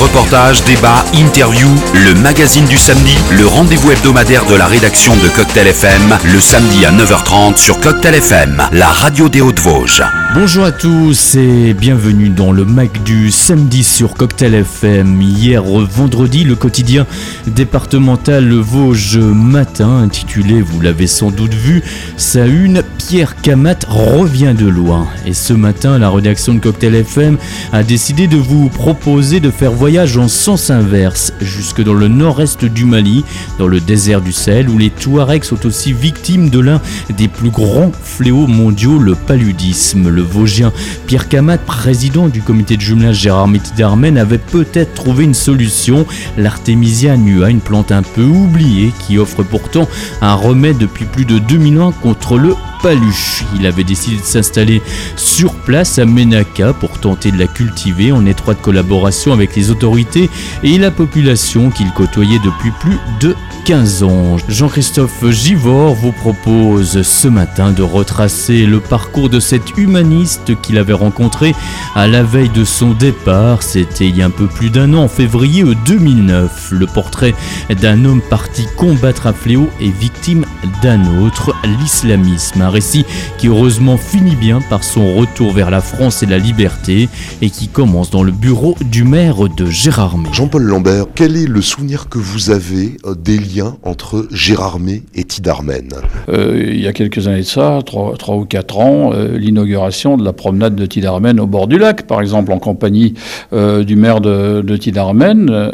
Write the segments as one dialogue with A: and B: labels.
A: Reportages, débats, interviews, le magazine du samedi, le rendez-vous hebdomadaire de la rédaction de Cocktail FM, le samedi à 9h30 sur Cocktail FM, la radio des Hauts-de-Vosges.
B: Bonjour à tous et bienvenue dans le MAC du samedi sur Cocktail FM. Hier vendredi, le quotidien départemental Vosges Matin, intitulé, vous l'avez sans doute vu, sa une, Pierre Camat revient de loin. Et ce matin, la rédaction de Cocktail FM a décidé de vous proposer de faire voyage en sens inverse, jusque dans le nord-est du Mali, dans le désert du Sahel, où les Touaregs sont aussi victimes de l'un des plus grands fléaux mondiaux, le paludisme. Le Vosgien Pierre Camat, président du comité de jumelage Gérardmer Tidarmen, avait peut-être trouvé une solution, l'Artemisia annua, une plante un peu oubliée qui offre pourtant un remède depuis plus de 2000 ans contre le palu. Il avait décidé de s'installer sur place à Ménaka pour tenter de la cultiver en étroite collaboration avec les autorités et la population qu'il côtoyait depuis plus de 15 ans. Jean-Christophe Givord vous propose ce matin de retracer le parcours de cet humaniste qu'il avait rencontré à la veille de son départ. C'était il y a un peu plus d'un an, en février 2009. Le portrait d'un homme parti combattre un fléau et victime d'un autre, l'islamisme. Un récit qui heureusement finit bien par son retour vers la France et la liberté et qui commence dans le bureau du maire de Gérardmer.
C: Jean-Paul Lambert, quel est le souvenir que vous avez des liens entre Gérardmer et Tidarmen?
D: Il y a quelques années de ça, 3 ou 4 ans, l'inauguration de la promenade de Tidarmen au bord du lac, par exemple, en compagnie du maire de Tidarmen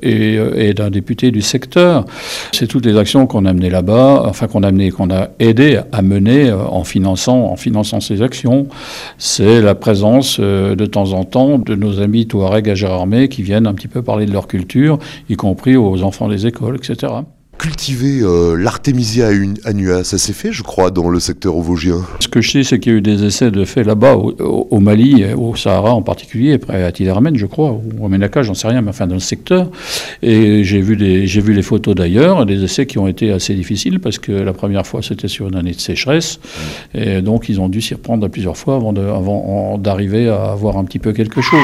D: et d'un député du secteur. C'est toutes les actions qu'on a menées là-bas, enfin qu'on a aidé à mener en finançant ces actions. C'est la présence de temps en temps de nos amis Touaregs à Gérardmer qui viennent un petit peu parler de leur culture, y compris aux enfants des écoles, etc.
C: Cultiver l'Artemisia annua, ça s'est fait, je crois, dans le secteur vosgien.
D: Ce que je sais, c'est qu'il y a eu des essais de faits là-bas, au Mali, au Sahara en particulier, près à Tidarmen, je crois, ou à Ménaka, j'en sais rien, mais enfin dans le secteur. Et j'ai vu les photos d'ailleurs, des essais qui ont été assez difficiles, parce que la première fois, c'était sur une année de sécheresse. Et donc, ils ont dû s'y reprendre plusieurs fois avant d'arriver à avoir un petit peu quelque chose.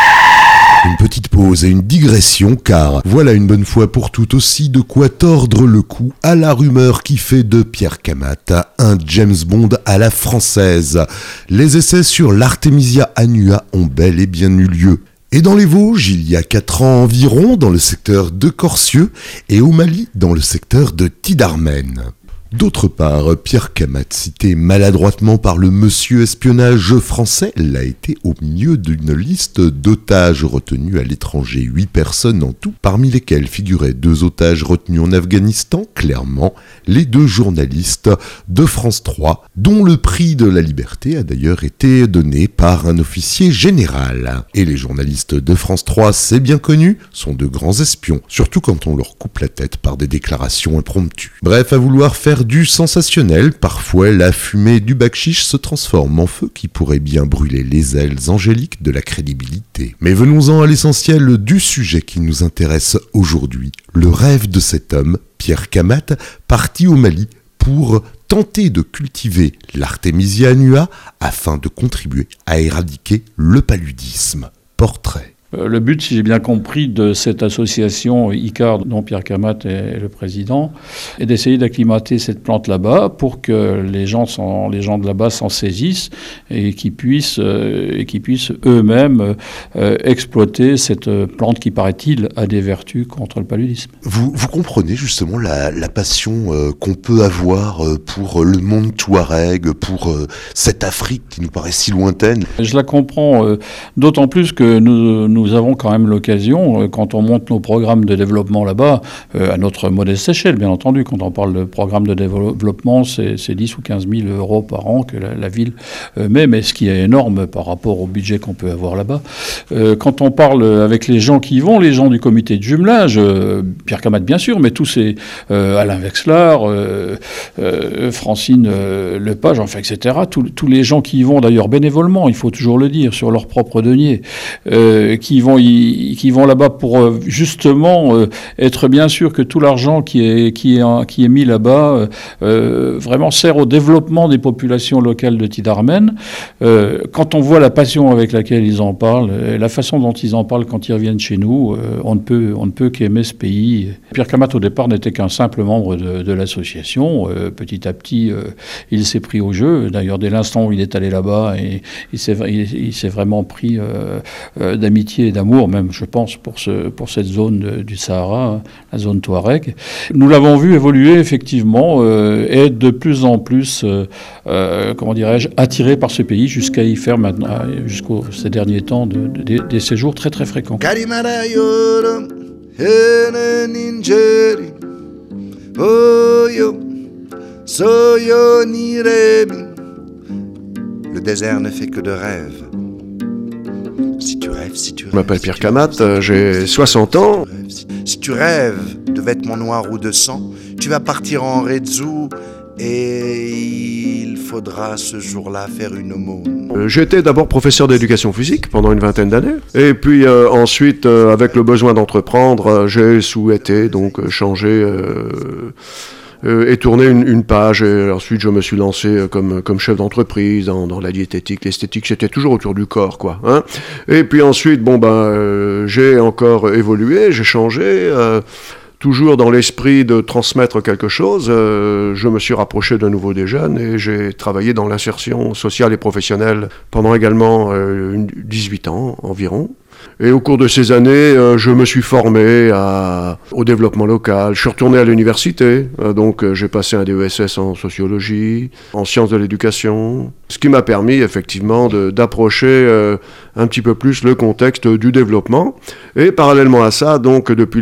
C: Une petite pause et une digression, car voilà une bonne fois pour toutes aussi de quoi tordre le cou à la rumeur qui fait de Pierre Camat un James Bond à la française. Les essais sur l'Artemisia annua ont bel et bien eu lieu. Et dans les Vosges, il y a 4 ans environ, dans le secteur de Corcieux, et au Mali, dans le secteur de Tidarmen. D'autre part, Pierre Camat, cité maladroitement par le monsieur espionnage français, l'a été au milieu d'une liste d'otages retenus à l'étranger. 8 personnes en tout, parmi lesquelles figuraient 2 otages retenus en Afghanistan, clairement les 2 journalistes de France 3, dont le prix de la liberté a d'ailleurs été donné par un officier général. Et les journalistes de France 3, c'est bien connu, sont de grands espions, surtout quand on leur coupe la tête par des déclarations impromptues. Bref, à vouloir faire du sensationnel, parfois la fumée du bakchich se transforme en feu qui pourrait bien brûler les ailes angéliques de la crédibilité. Mais venons-en à l'essentiel du sujet qui nous intéresse aujourd'hui, le rêve de cet homme, Pierre Camat, parti au Mali pour tenter de cultiver l'Artemisia annua afin de contribuer à éradiquer le paludisme. Portrait.
D: Le but, si j'ai bien compris, de cette association ICAR, dont Pierre Camat est le président, est d'essayer d'acclimater cette plante là-bas pour que les gens de là-bas s'en saisissent et qu'ils puissent eux-mêmes exploiter cette plante qui, paraît-il, a des vertus contre le paludisme.
C: Vous comprenez justement la passion qu'on peut avoir pour le monde touareg, pour cette Afrique qui nous paraît si lointaine.
D: Je la comprends d'autant plus que nous avons quand même l'occasion, quand on monte nos programmes de développement là-bas, à notre modeste échelle, bien entendu. Quand on parle de programme de développement, c'est 10 ou 15 000 euros par an que la ville met, mais ce qui est énorme par rapport au budget qu'on peut avoir là-bas. Quand on parle avec les gens qui y vont, les gens du comité de jumelage, Pierre Camat bien sûr, mais tous ces Alain Wexler, Francine Lepage, enfin, etc., tous les gens qui y vont d'ailleurs bénévolement, il faut toujours le dire, sur leur propre denier, qui qui vont là-bas pour justement être bien sûr que tout l'argent qui est mis là-bas vraiment sert au développement des populations locales de Tidarmen. Quand on voit la passion avec laquelle ils en parlent, la façon dont ils en parlent quand ils reviennent chez nous, on ne peut qu'aimer ce pays. Pierre Kamat au départ n'était qu'un simple membre de l'association. Petit à petit, il s'est pris au jeu. D'ailleurs, dès l'instant où il est allé là-bas, il s'est vraiment pris d'amitié et d'amour, même, je pense, pour cette zone du Sahara, la zone Touareg. Nous l'avons vu évoluer, effectivement, et de plus en plus, attiré par ce pays, jusqu'à y faire maintenant, ces derniers temps, des séjours très très fréquents.
E: Le désert ne fait que de rêves. Si tu rêves.
F: Je m'appelle Pierre Kamat, j'ai 60 ans.
E: Si tu rêves de vêtements noirs ou de sang, tu vas partir en Redzu et il faudra ce jour-là faire une aumône.
F: J'étais d'abord professeur d'éducation physique pendant une vingtaine d'années. Et puis ensuite, avec le besoin d'entreprendre, j'ai souhaité donc changer et tourner une page. Et ensuite, je me suis lancé comme chef d'entreprise dans la diététique, l'esthétique. J'étais toujours autour du corps, quoi. Hein. Et puis ensuite, j'ai encore évolué, j'ai changé. Toujours dans l'esprit de transmettre quelque chose, je me suis rapproché de nouveau des jeunes et j'ai travaillé dans l'insertion sociale et professionnelle pendant également 18 ans environ. Et au cours de ces années, je me suis formé au développement local. Je suis retourné à l'université, donc j'ai passé un DESS en sociologie, en sciences de l'éducation, ce qui m'a permis effectivement d'approcher un petit peu plus le contexte du développement. Et parallèlement à ça, donc depuis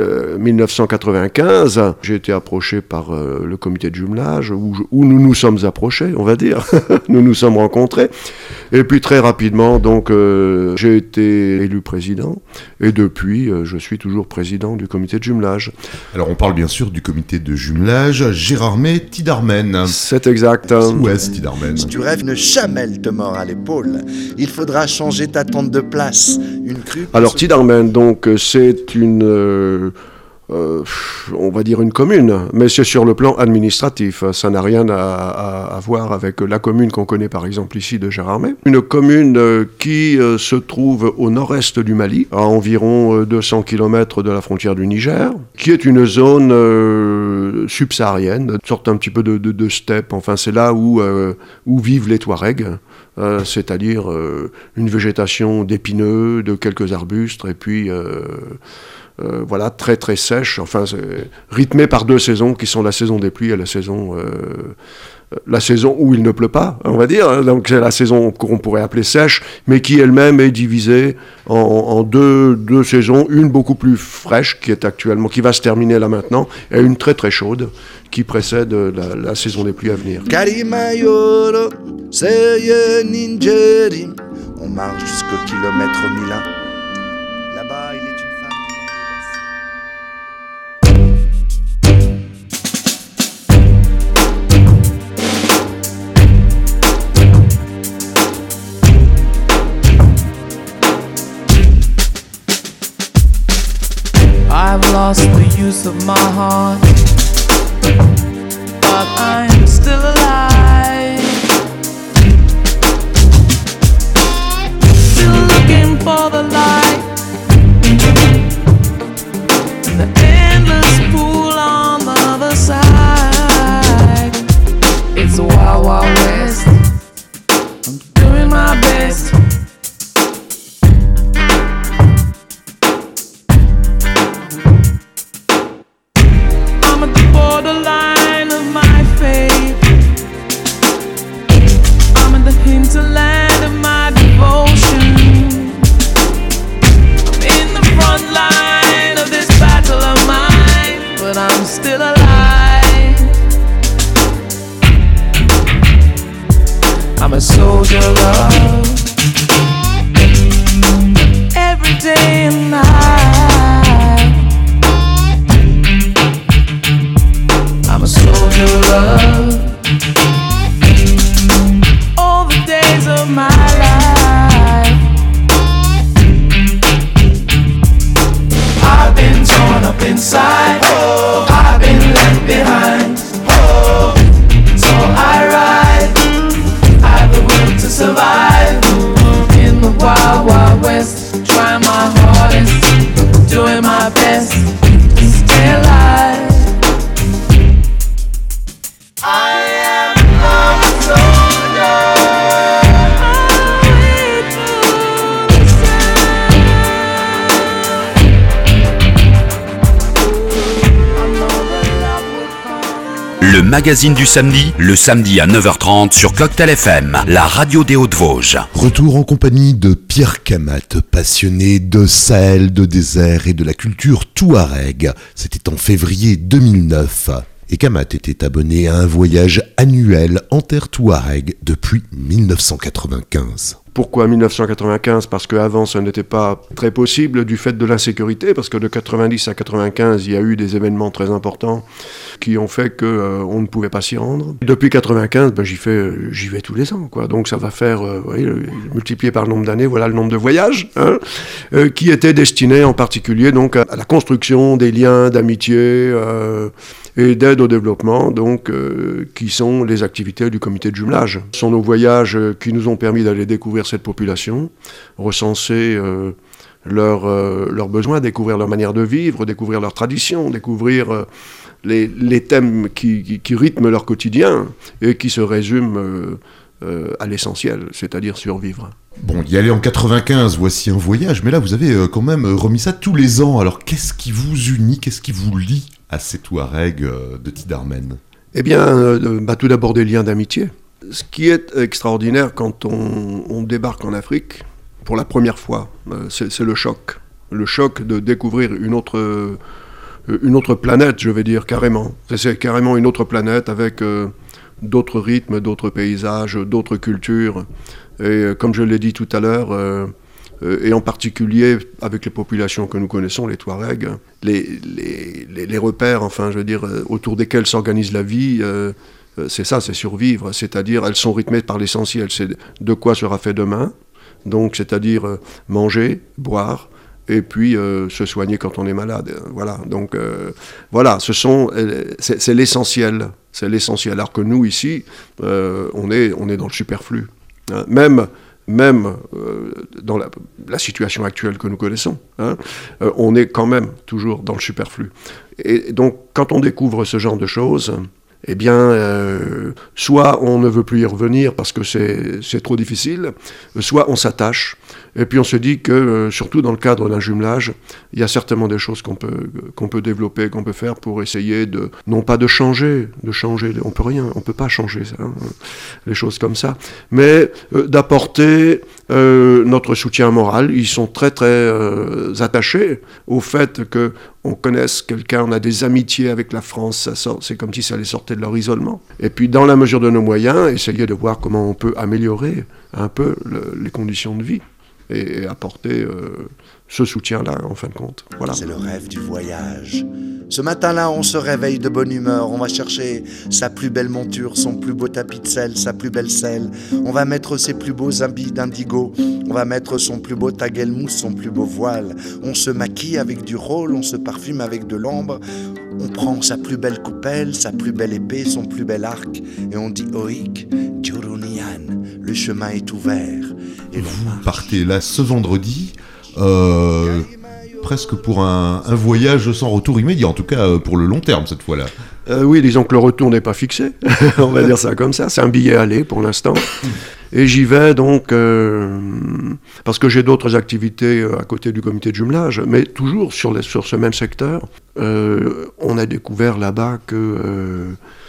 F: 1995, j'ai été approché par le comité de jumelage, où nous nous sommes approchés, on va dire. Nous nous sommes rencontrés. Et puis très rapidement, donc j'ai été élu président, et depuis, je suis toujours président du comité de jumelage.
C: Alors on parle bien sûr du comité de jumelage Gérardmer Tidarmen.
F: C'est exact.
C: Où est-ce Tidarmen ?
E: Si tu rêves, une chamelle te mord à l'épaule. Il faudra changer ta tente de place. Une crue.
F: Alors Tidarmen, donc c'est une... on va dire une commune, mais c'est sur le plan administratif. Ça n'a rien à voir avec la commune qu'on connaît par exemple ici de Gérardmer. Une commune qui se trouve au nord-est du Mali, à environ 200 km de la frontière du Niger, qui est une zone subsaharienne, une sorte un petit peu de steppe. Enfin, c'est là où vivent les Touaregs. C'est-à-dire une végétation d'épineux, de quelques arbustes, et puis... voilà, très très sèche, enfin rythmée par deux saisons qui sont la saison des pluies et la saison où il ne pleut pas, on va dire. Donc c'est la saison qu'on pourrait appeler sèche, mais qui elle-même est divisée en deux saisons, une beaucoup plus fraîche qui va se terminer là maintenant, et une très très chaude qui précède la saison des pluies à venir.
E: On marche jusqu'au kilomètre 1001. Là-bas, il est une femme.
G: I've lost the use of my heart, but I'm still alive. Still looking for the light in the endless pool on the other side. It's a wild, wild west. I'm doing my best. Borderline of my faith, I'm in the hinterland of my devotion. best to stay alive.
A: Le magazine du samedi, le samedi à 9h30 sur Cocktail FM, la radio des Hauts-de-Vosges.
C: Retour en compagnie de Pierre Kamat, passionné de Sahel, de désert et de la culture touareg. C'était en février 2009. Et Kamat était abonné à un voyage annuel en terre touareg depuis 1995.
F: Pourquoi 1995 ? Parce qu'avant, ça n'était pas très possible du fait de l'insécurité, parce que de 90 à 95, il y a eu des événements très importants qui ont fait qu'on ne pouvait pas s'y rendre. Depuis 95, j'y vais tous les ans, quoi. Donc ça va faire, multiplié par le nombre d'années, voilà le nombre de voyages, qui étaient destinés en particulier donc à la construction des liens d'amitié et d'aide au développement, donc qui sont les activités du comité de jumelage. Ce sont nos voyages qui nous ont permis d'aller découvrir cette population, recenser leurs besoins, découvrir leur manière de vivre, découvrir leurs traditions, découvrir les thèmes qui rythment leur quotidien et qui se résument à l'essentiel, c'est-à-dire survivre.
C: Bon, y aller en 95, voici un voyage, mais là vous avez quand même remis ça tous les ans. Alors qu'est-ce qui vous unit, qu'est-ce qui vous lie à ces Touaregs de Tidarmen ?
F: Eh bien, tout d'abord des liens d'amitié. Ce qui est extraordinaire quand on débarque en Afrique, pour la première fois, c'est le choc. Le choc de découvrir une autre planète, je vais dire, carrément. C'est carrément une autre planète avec d'autres rythmes, d'autres paysages, d'autres cultures. Et comme je l'ai dit tout à l'heure, et en particulier avec les populations que nous connaissons, les Touaregs, les repères, autour desquels s'organise la vie, c'est ça, c'est survivre. C'est-à-dire, elles sont rythmées par l'essentiel. C'est de quoi sera fait demain. Donc, c'est-à-dire manger, boire, et puis se soigner quand on est malade. Voilà. Donc, c'est l'essentiel. C'est l'essentiel. Alors que nous, ici, on est dans le superflu. Hein. Même dans la situation actuelle que nous connaissons, on est quand même toujours dans le superflu. Et donc, quand on découvre ce genre de choses, eh bien, soit on ne veut plus y revenir parce que c'est trop difficile, soit on s'attache, et puis on se dit que, surtout dans le cadre d'un jumelage, il y a certainement des choses qu'on peut développer, qu'on peut faire pour essayer non pas de changer, on peut rien, on peut pas changer ça, les choses comme ça, mais d'apporter notre soutien moral. Ils sont très très attachés au fait que on connaisse quelqu'un, on a des amitiés avec la France, c'est comme si ça les sortait de leur isolement. Et puis dans la mesure de nos moyens, essayer de voir comment on peut améliorer un peu les conditions de vie et apporter ce soutien-là en fin de compte. Voilà.
E: C'est le rêve du voyage. Ce matin-là, on se réveille de bonne humeur, on va chercher sa plus belle monture, son plus beau tapis de sel, sa plus belle selle. On va mettre ses plus beaux habits d'indigo, on va mettre son plus beau tagelmousse, son plus beau voile. On se maquille avec du rôle, on se parfume avec de l'ombre. On prend sa plus belle coupelle, sa plus belle épée, son plus bel arc, et on dit Oik, Djurunian, le chemin est ouvert. Et
C: vous partez là ce vendredi, presque pour un voyage sans retour immédiat, en tout cas pour le long terme cette fois-là.
F: Oui, disons que le retour n'est pas fixé, on va dire ça comme ça, c'est un billet aller pour l'instant. Et j'y vais donc parce que j'ai d'autres activités à côté du comité de jumelage, mais toujours sur ce même secteur. On a découvert là-bas que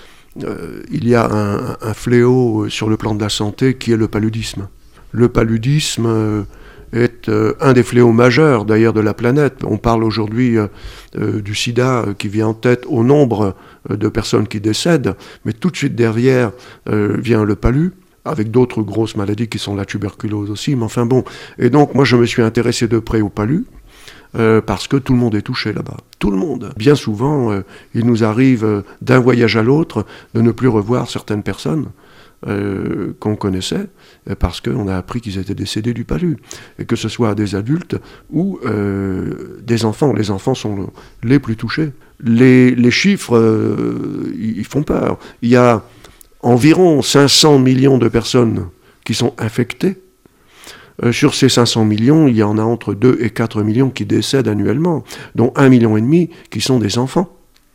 F: il y a un fléau sur le plan de la santé qui est le paludisme. Le paludisme est un des fléaux majeurs d'ailleurs de la planète. On parle aujourd'hui du sida qui vient en tête au nombre de personnes qui décèdent, mais tout de suite derrière vient le palu, avec d'autres grosses maladies qui sont la tuberculose aussi, mais enfin bon. Et donc moi je me suis intéressé de près au palu, parce que tout le monde est touché là-bas. Tout le monde. Bien souvent, il nous arrive d'un voyage à l'autre de ne plus revoir certaines personnes qu'on connaissait, parce qu'on a appris qu'ils étaient décédés du palu. Et que ce soit des adultes ou des enfants. Les enfants sont les plus touchés. Les chiffres, ils font peur. Il y a environ 500 millions de personnes qui sont infectées Sur ces 500 millions, il y en a entre 2 et 4 millions qui décèdent annuellement, dont 1,5 million qui sont des enfants.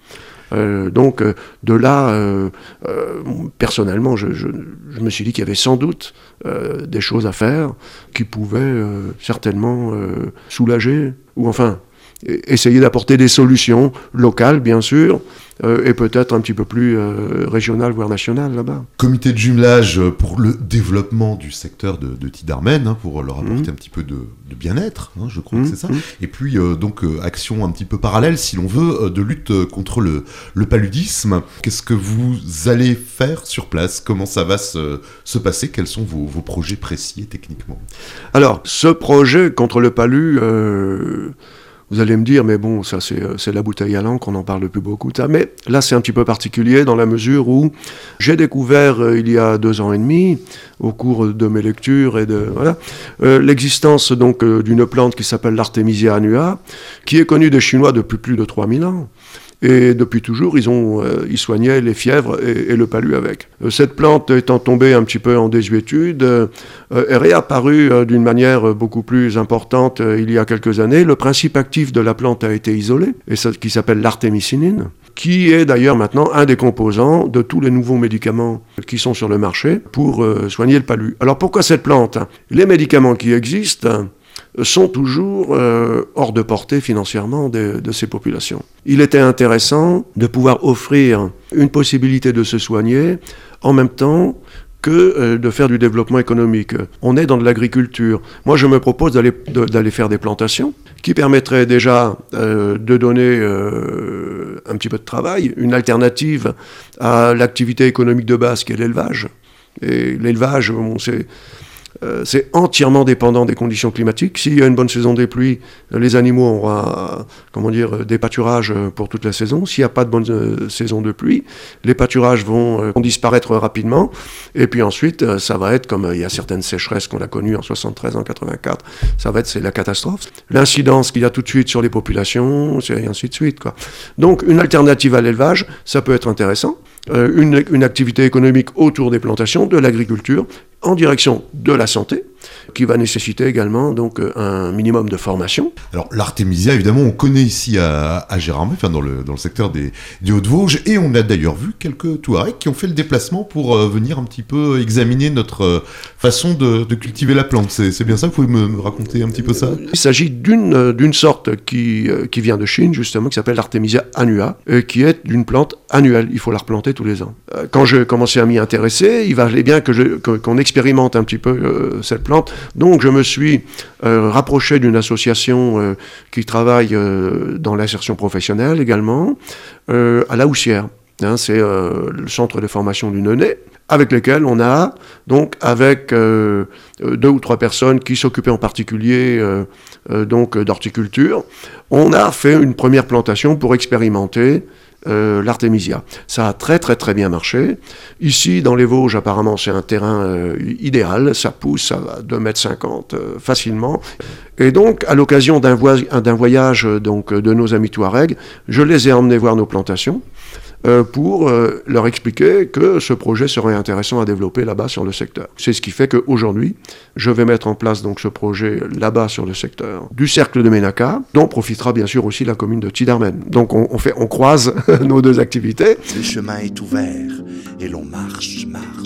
F: Donc de là, personnellement, je me suis dit qu'il y avait sans doute des choses à faire qui pouvaient certainement soulager, ou enfin essayer d'apporter des solutions locales, bien sûr, et peut-être un petit peu plus régionales, voire nationales, là-bas.
C: Comité de jumelage pour le développement du secteur de Tidarmen, pour leur apporter un petit peu de bien-être, je crois que c'est ça. Et puis, donc, action un petit peu parallèle, si l'on veut, de lutte contre le paludisme. Qu'est-ce que vous allez faire sur place? Comment ça va se passer? Quels sont vos projets précis et techniquement?
F: Alors, ce projet contre le palu... vous allez me dire, mais bon, ça c'est la bouteille à l'encre, on n'en parle plus beaucoup. Ça. Mais là, c'est un petit peu particulier dans la mesure où j'ai découvert il y a 2 ans et demi, au cours de mes lectures et l'existence donc d'une plante qui s'appelle l'Artemisia annua, qui est connue des Chinois depuis plus de 3000 ans. Et depuis toujours, ils soignaient les fièvres et le palu avec. Cette plante étant tombée un petit peu en désuétude, est réapparue d'une manière beaucoup plus importante il y a quelques années. Le principe actif de la plante a été isolé, et qui s'appelle l'artémisinine, qui est d'ailleurs maintenant un des composants de tous les nouveaux médicaments qui sont sur le marché pour soigner le palu. Alors pourquoi cette plante? Les médicaments qui existent sont toujours hors de portée financièrement de ces populations. Il était intéressant de pouvoir offrir une possibilité de se soigner en même temps que de faire du développement économique. On est dans de l'agriculture. Moi, je me propose d'aller faire des plantations qui permettraient déjà de donner un petit peu de travail, une alternative à l'activité économique de base qui est l'élevage. Et l'élevage, c'est entièrement dépendant des conditions climatiques. S'il y a une bonne saison des pluies, les animaux auront des pâturages pour toute la saison. S'il n'y a pas de bonne saison de pluie, les pâturages vont disparaître rapidement. Et puis ensuite, ça va être, comme il y a certaines sécheresses qu'on a connues en 73, en 84, c'est la catastrophe. L'incidence qu'il y a tout de suite sur les populations, et ainsi de suite, quoi. Donc, une alternative à l'élevage, ça peut être intéressant. Une activité économique autour des plantations, de l'agriculture, en direction de la santé, qui va nécessiter également donc un minimum de formation.
C: Alors l'artémisia, évidemment, on connaît ici à Gérardmer, enfin dans le secteur des Hauts-de-Vosges, et on a d'ailleurs vu quelques Touaregs qui ont fait le déplacement pour venir un petit peu examiner notre façon de cultiver la plante. C'est bien ça? Vous pouvez me raconter un petit peu ça?
F: Il s'agit d'une sorte qui vient de Chine, justement, qui s'appelle l'Artemisia annua, qui est d'une plante annuelle. Il faut la replanter tous les ans. Quand je commençais à m'y intéresser, il valait bien qu'on expérimente un petit peu cette plante. Donc je me suis rapproché d'une association qui travaille dans l'insertion professionnelle également, à La Houssière. C'est le centre de formation du Nenay, avec lesquels on a, donc avec 2 ou 3 personnes qui s'occupaient en particulier d'horticulture, on a fait une première plantation pour expérimenter l'artémisia. Ça a très très très bien marché. Ici, dans les Vosges, apparemment, c'est un terrain idéal. Ça pousse à 2,50 m facilement. Et donc, à l'occasion d'un voyage donc, de nos amis Touaregs, je les ai emmenés voir nos plantations pour leur expliquer que ce projet serait intéressant à développer là-bas sur le secteur. C'est ce qui fait qu'aujourd'hui, je vais mettre en place donc ce projet là-bas sur le secteur du cercle de Ménaka, dont profitera bien sûr aussi la commune de Tidarmen. Donc on croise nos 2 activités.
E: Le chemin est ouvert et l'on marche.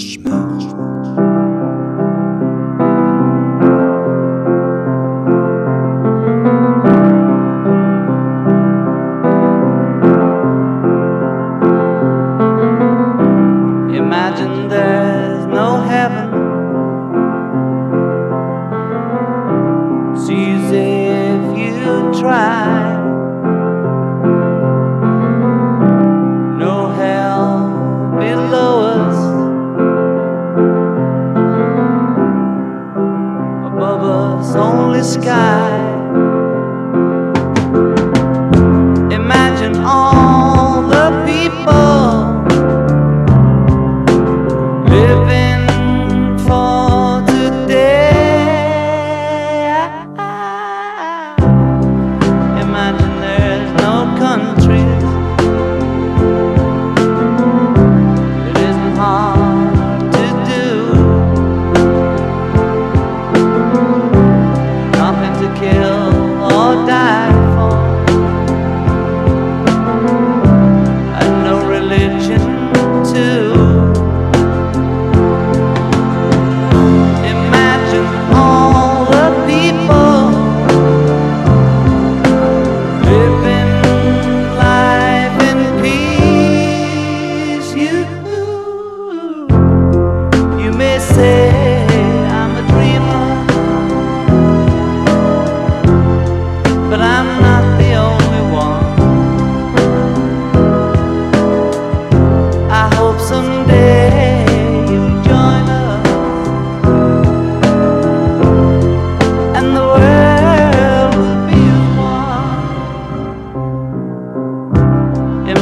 G: Imagine there's no heaven. It's easy if you try. No hell below us.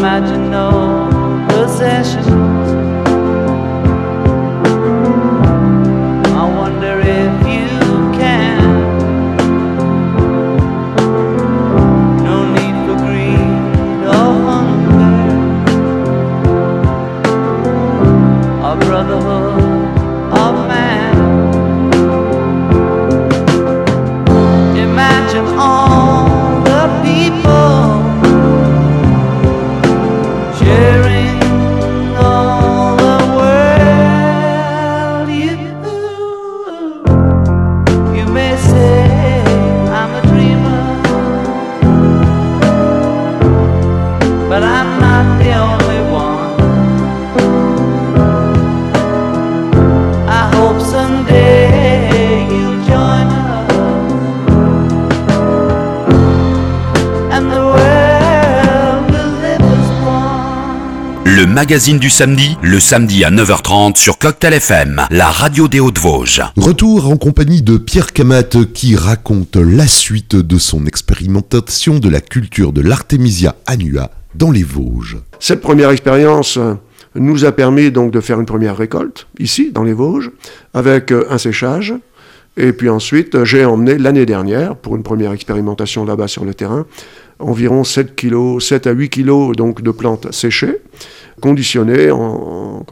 G: imagine no possessions. I wonder if you can. No need for greed or hunger, or brotherhood of man. Imagine all the people sharing all the world. You may say I'm a dreamer, but I'm not the only one. I hope someday you'll join us, and the world will live as one.
A: Le magazine du samedi, le samedi à 9h30 sur Cocktail FM, la radio des Hauts-de-Vosges.
C: Retour en compagnie de Pierre Camat qui raconte la suite de son expérimentation de la culture de l'Artemisia annua dans les Vosges.
F: Cette première expérience nous a permis donc de faire une première récolte, ici, dans les Vosges, avec un séchage. Et puis ensuite, j'ai emmené l'année dernière, pour une première expérimentation là-bas sur le terrain, environ 7 à 8 kilos donc, de plantes séchées, conditionnées en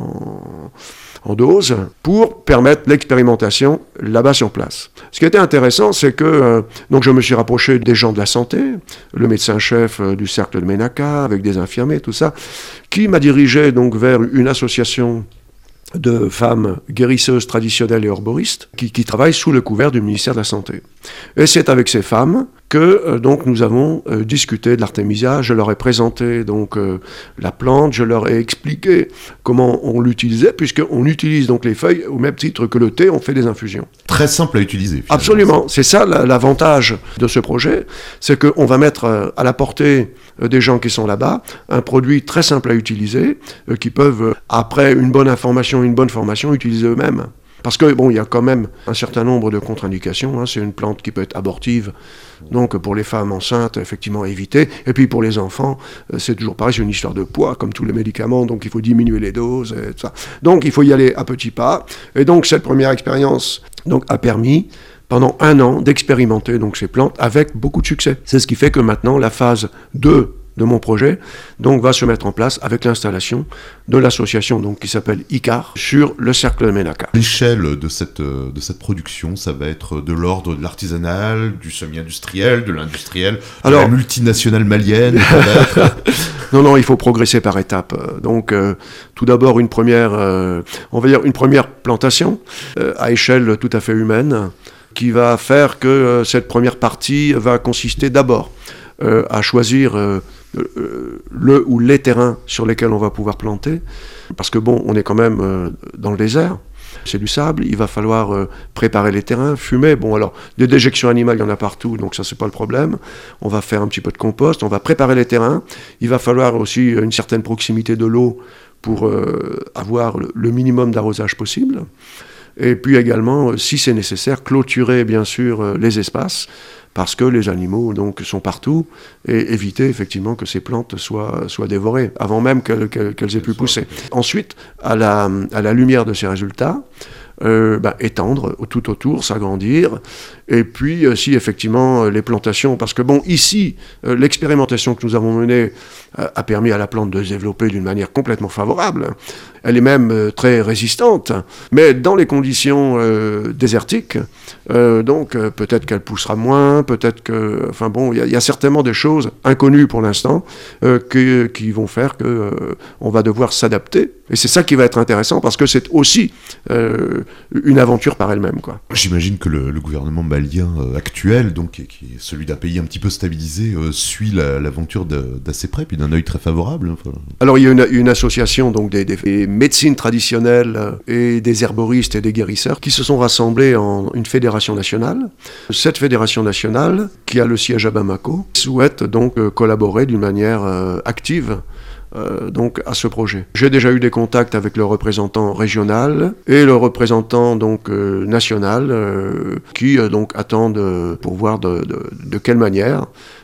F: dose, pour permettre l'expérimentation là-bas sur place. Ce qui était intéressant, c'est que donc je me suis rapproché des gens de la santé, le médecin-chef du cercle de Ménaka, avec des infirmiers, tout ça, qui m'a dirigé donc vers une association de femmes guérisseuses traditionnelles et herboristes qui travaillent sous le couvert du ministère de la Santé. Et c'est avec ces femmes que donc nous avons discuté de l'artémisia. Je leur ai présenté donc la plante, je leur ai expliqué comment on l'utilisait, puisqu'on utilise donc les feuilles au même titre que le thé, on fait des infusions.
C: Très simple à utiliser. Finalement.
F: Absolument, c'est ça l'avantage de ce projet, c'est qu'on va mettre à la portée des gens qui sont là-bas un produit très simple à utiliser, qui peuvent, après une bonne information, une bonne formation, utiliser eux-mêmes. Parce que bon, il y a quand même un certain nombre de contre-indications. C'est une plante qui peut être abortive, donc pour les femmes enceintes, effectivement, éviter. Et puis pour les enfants, c'est toujours pareil, c'est une histoire de poids, comme tous les médicaments, donc il faut diminuer les doses et tout ça. Donc il faut y aller à petits pas. Et donc cette première expérience donc, a permis, pendant 1 an, d'expérimenter donc, ces plantes avec beaucoup de succès. C'est ce qui fait que maintenant, la phase 2 de mon projet, donc va se mettre en place avec l'installation de l'association donc qui s'appelle ICAR sur le cercle de Ménaka.
C: L'échelle de cette production, ça va être de l'ordre de l'artisanal, du semi-industriel, de l'industriel, de la multinationale malienne peut-être.
F: Non, il faut progresser par étapes. Donc, tout d'abord une première, on va dire une première plantation à échelle tout à fait humaine, qui va faire que cette première partie va consister d'abord à choisir le ou les terrains sur lesquels on va pouvoir planter, parce que bon, on est quand même dans le désert, c'est du sable, il va falloir préparer les terrains, fumer, bon alors, des déjections animales, il y en a partout, donc ça c'est pas le problème, on va faire un petit peu de compost, on va préparer les terrains, il va falloir aussi une certaine proximité de l'eau pour avoir le minimum d'arrosage possible, et puis également, si c'est nécessaire, clôturer bien sûr les espaces, parce que les animaux donc, sont partout, et éviter effectivement que ces plantes soient dévorées, avant même qu'elles aient pu pousser. Ensuite, à la lumière de ces résultats, étendre tout autour, s'agrandir, et puis si effectivement les plantations, parce que bon, ici, l'expérimentation que nous avons menée a permis à la plante de se développer d'une manière complètement favorable, elle est même très résistante, mais dans les conditions désertiques, donc peut-être qu'elle poussera moins, peut-être que, enfin bon, il y a certainement des choses inconnues pour l'instant qui vont faire qu'on va devoir s'adapter, et c'est ça qui va être intéressant, parce que c'est aussi une aventure par elle-même, quoi.
C: J'imagine que le gouvernement malien actuel, donc qui est celui d'un pays un petit peu stabilisé, suit l'aventure d'assez près, puis d'un œil très favorable. Enfin.
F: Alors il y a une association donc des médecines traditionnelles et des herboristes et des guérisseurs qui se sont rassemblés en une fédération nationale. Cette fédération nationale, qui a le siège à Bamako, souhaite donc collaborer d'une manière active donc à ce projet. J'ai déjà eu des contacts avec le représentant régional et le représentant donc national qui donc attendent pour voir de quelle manière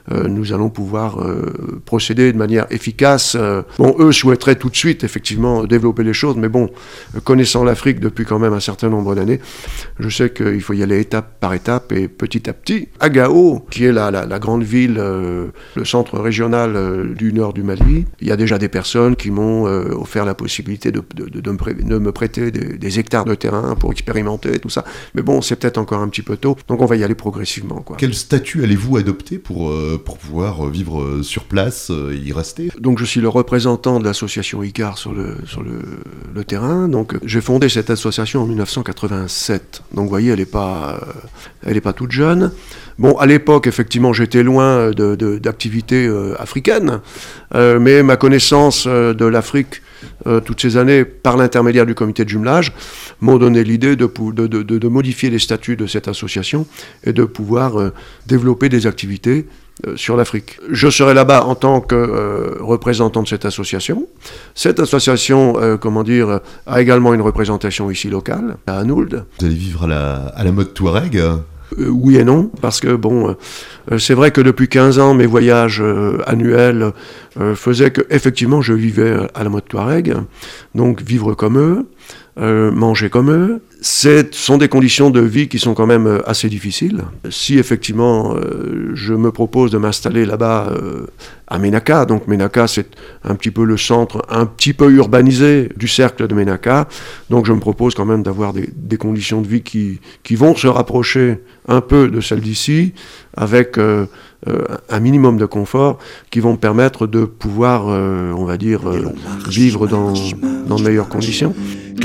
F: nous allons pouvoir procéder de manière efficace. Eux souhaiteraient tout de suite, effectivement, développer les choses, mais bon, connaissant l'Afrique depuis quand même un certain nombre d'années, je sais qu'il faut y aller étape par étape et petit à petit. À Gao, qui est la grande ville, le centre régional du nord du Mali, il y a déjà des personnes qui m'ont offert la possibilité de me prêter des hectares de terrain pour expérimenter tout ça. Mais bon, c'est peut-être encore un petit peu tôt, donc on va y aller progressivement, quoi.
C: Quel statut allez-vous adopter pour pouvoir vivre sur place et y rester ?
F: Donc je suis le représentant de l'association ICAR sur le terrain. Donc j'ai fondé cette association en 1987. Donc vous voyez, elle est pas toute jeune. Bon, à l'époque, effectivement, j'étais loin d'activités africaines, mais ma connaissance de l'Afrique toutes ces années, par l'intermédiaire du comité de jumelage, m'ont donné l'idée de modifier les statuts de cette association et de pouvoir développer des activités sur l'Afrique. Je serai là-bas en tant que représentant de cette association. Cette association, a également une représentation ici locale, à Anould.
C: Vous allez vivre à la mode Touareg ?
F: Oui et non, parce que c'est vrai que depuis 15 ans, mes voyages annuels faisaient que, effectivement, je vivais à la mode Touareg, donc vivre comme eux, manger comme eux. Ce sont des conditions de vie qui sont quand même assez difficiles. Si effectivement je me propose de m'installer là-bas à Ménaka, donc Ménaka c'est un petit peu le centre un petit peu urbanisé du cercle de Ménaka, donc je me propose quand même d'avoir des conditions de vie qui vont se rapprocher un peu de celles d'ici, avec un minimum de confort qui vont me permettre de pouvoir, vivre dans de meilleures conditions.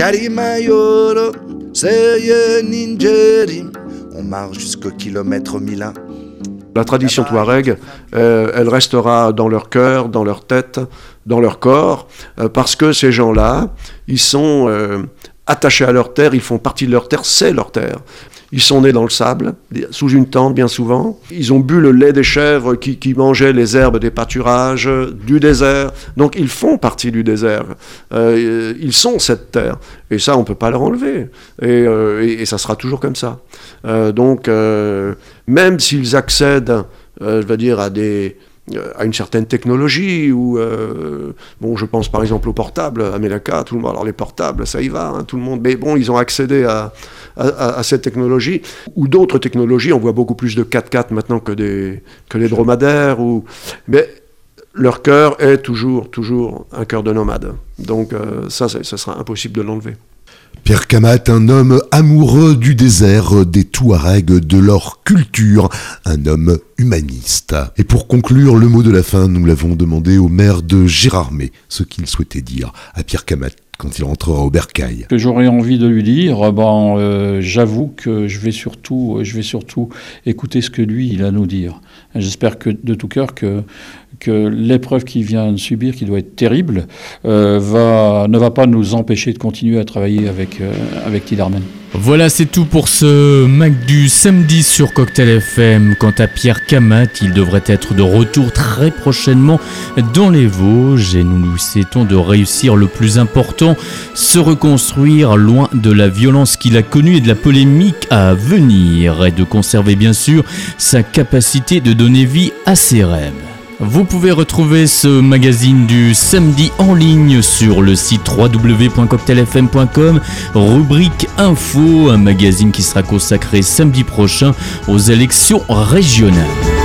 E: On marche jusqu'au kilomètre 1001.
F: La tradition touareg, elle restera dans leur cœur, dans leur tête, dans leur corps, parce que ces gens-là, ils sont attachés à leur terre, ils font partie de leur terre, c'est leur terre. Ils sont nés dans le sable, sous une tente bien souvent. Ils ont bu le lait des chèvres qui mangeaient les herbes des pâturages, du désert. Donc ils font partie du désert. Ils sont cette terre. Et ça, on ne peut pas leur enlever. Et ça sera toujours comme ça. Donc, même s'ils accèdent, à une certaine technologie, ou je pense par exemple aux portables, à Ménaka, tout le monde, alors les portables, ça y va, tout le monde, mais bon, ils ont accédé à cette technologie, ou d'autres technologies, on voit beaucoup plus de 4x4 maintenant que les dromadaires, mais leur cœur est toujours un cœur de nomade, donc ça sera impossible de l'enlever.
C: Pierre Kamat, un homme amoureux du désert, des Touaregs, de leur culture, un homme humaniste. Et pour conclure, le mot de la fin, nous l'avons demandé au maire de Gérardmer, ce qu'il souhaitait dire à Pierre Kamat quand il rentrera au bercail.
D: Que j'aurais envie de lui dire, j'avoue que je vais surtout écouter ce que lui, il a à nous dire. J'espère que de tout cœur que l'épreuve qu'il vient de subir, qui doit être terrible, ne va pas nous empêcher de continuer à travailler avec Tidarmen.
B: Voilà, c'est tout pour ce Mac du samedi sur Cocktail FM. Quant à Pierre Kamat, il devrait être de retour très prochainement dans les Vosges et nous lui souhaitons de réussir le plus important, se reconstruire loin de la violence qu'il a connue et de la polémique à venir, et de conserver bien sûr sa capacité de donner vie à ses rêves. Vous pouvez retrouver ce magazine du samedi en ligne sur le site www.cocktailfm.com, rubrique info, un magazine qui sera consacré samedi prochain aux élections régionales.